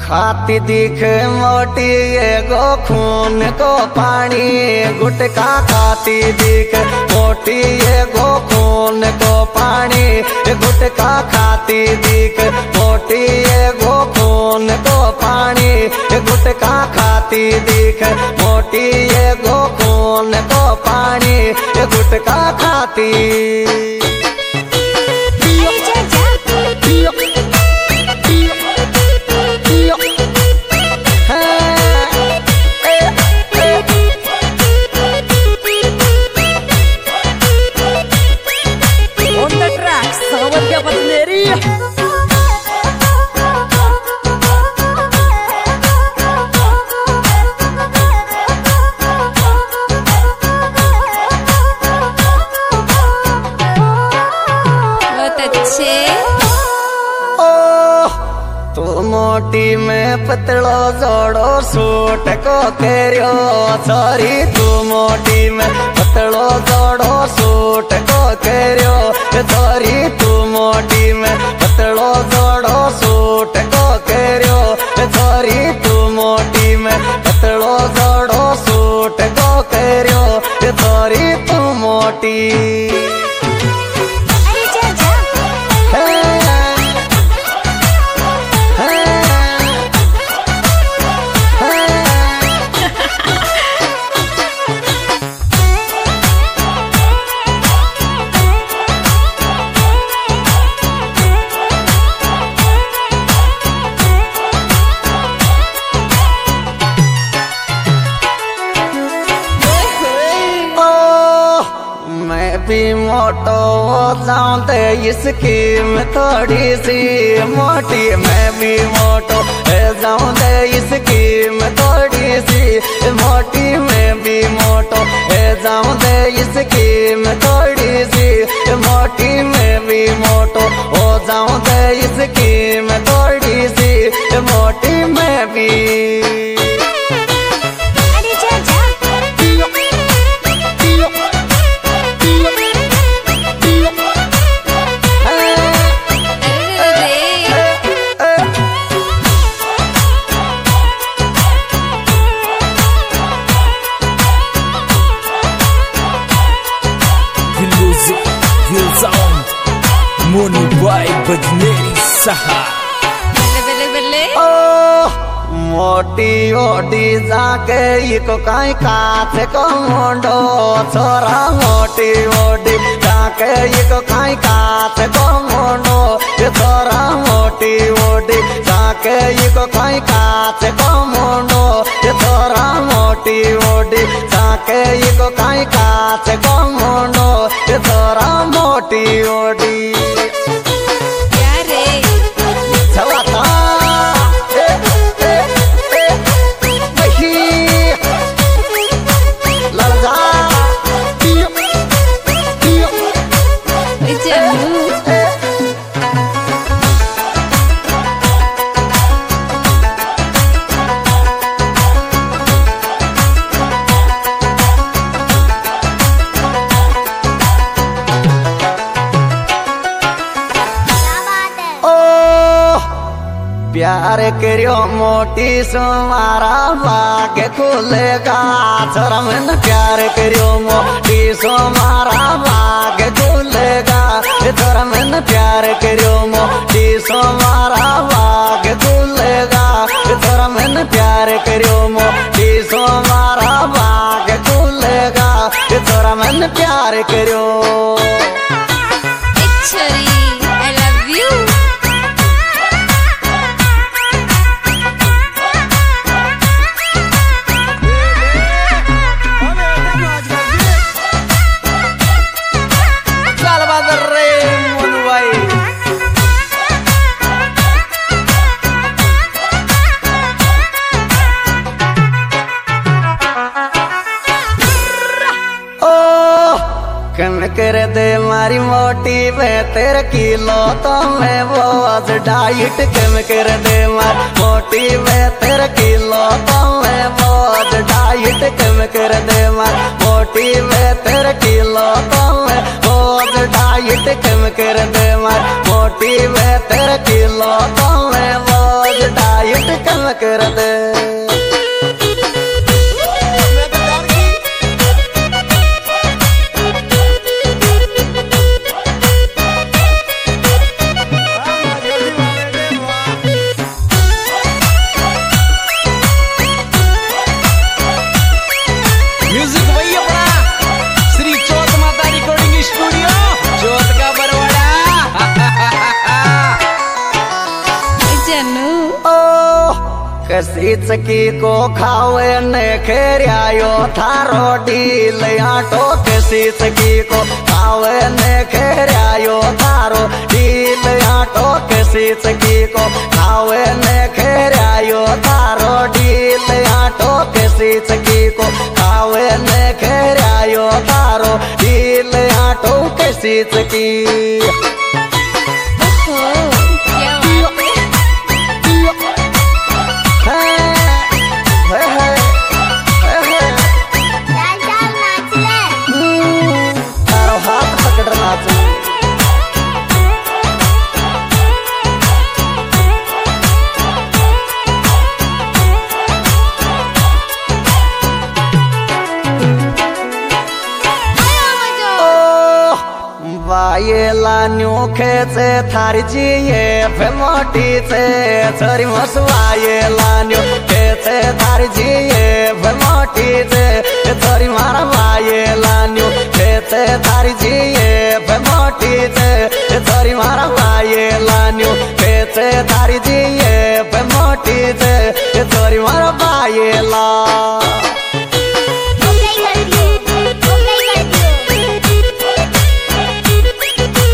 खाती दिख मोटी एगो खून को पानी, गुटखा खाती दिख मोटी एगो खून को पानी, गुटखा खाती दिख मोटी एगो खून को पानी, गुटखा खाती दिख मोटी एगो खून को पानी, गुटखा खाती। तू मोटी में पतलो जोड़ो सूट को केरियो सॉरी, तू मोटी में पतलो जोड़ो सूट को केरियो सॉरी, तू मोटी में पतलो जोड़ो सूट को केरियो सॉरी, तू मोटी में पतलो जोड़ो सूट को केरियो सॉरी, तू मोटी। भी मोटो हो जाऊं ते स्कीम थोड़ी सी मोटी, मैं भी मोटो हो जाऊं ते स्कीम थोड़ी सी मोटी, मैं भी मोटो हो जाऊं ते स्कीम थोड़ी सी मोटी, मैं भी मोटो हो जाऊं ते स्कीम थोड़ी सी मोटी, मैं भी। मोनी बाई बजनेरी सहा बल्ले बल्ले बल्ले। मोटी ओडी जाके इको काई काथे को मोंडो छोरा, मोटी ओडी जाके इको काई काथे को मोंडो छोरा, मोटी ओडी जाके इको काई काथे को मोंडो छोरा, मोटी ओडी जाके इको काई काथे को मोंडो छोरा, मोटी ओडी। प्यार करियो मोटी सुमारा भाग्य खुलेगा, छोरा मन प्यार करियो मोटी सुमारा भाग्य खुलेगा, छोरा मन प्यार करियो मोटी सुमारा भाग्य खुलेगा, छोरा मन प्यार करियो मोटी सुमारा भाग्य खुलेगा, छोरा मन प्यार करियो। I love you। कन कर दे मारी मोटी वे तेरे किलो तो मैं बोझ डाइट कम कर दे मारी मोटी वे तेरे किलो तो मैं बोझ डाइट कम कर दे मारी मोटी वे तेरे किलो तो मैं बोझ डाइट कम कर दे मारी मोटी वे तेरे किलो तो मैं बोझ डाइट कम कसी चकी को खावे ने खेरियायो थारो ढील आटो कसी चकी को खावे ने खेरियायो थारो ढील आटो कसी चकी को खावे ने खेरियायो थारो ढील आटो कसी चकी को खावे ने खेरियायो थारो ढील आटो कसी चकी। ये लान्यो खेचे थारी जी ये फेमोटी से छरी मसवाये लान्यो खेचे थारी जी ये फेमोटी से छरी मारा वाये लान्यो खेचे थारी जी ये फेमोटी से